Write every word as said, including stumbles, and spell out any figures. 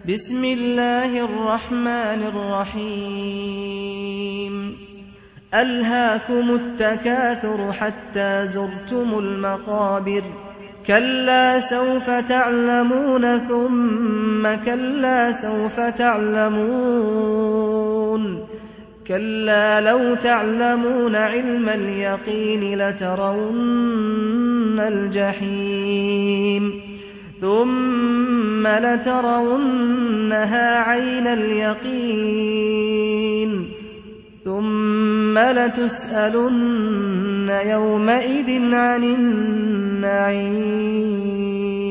بسم الله الرحمن الرحيم ألهاكم التكاثر حتى زرتم المقابر كلا سوف تعلمون ثم كلا سوف تعلمون كلا لو تعلمون علم اليقين لترون الجحيم ثم لترونها عين اليقين ثم لتسألن يومئذ عن النعيم